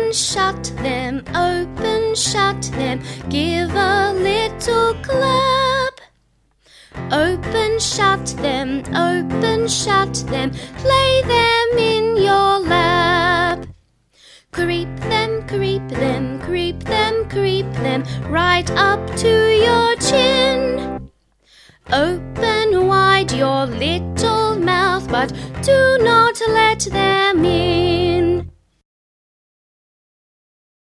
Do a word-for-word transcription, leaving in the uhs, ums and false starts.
Open, shut them, open, shut them, give a little clap. Open, shut them, open, shut them, lay them in your lap. Creep them, creep them, creep them, creep them, right up to your chin. Open wide your little mouth, but do not let them in.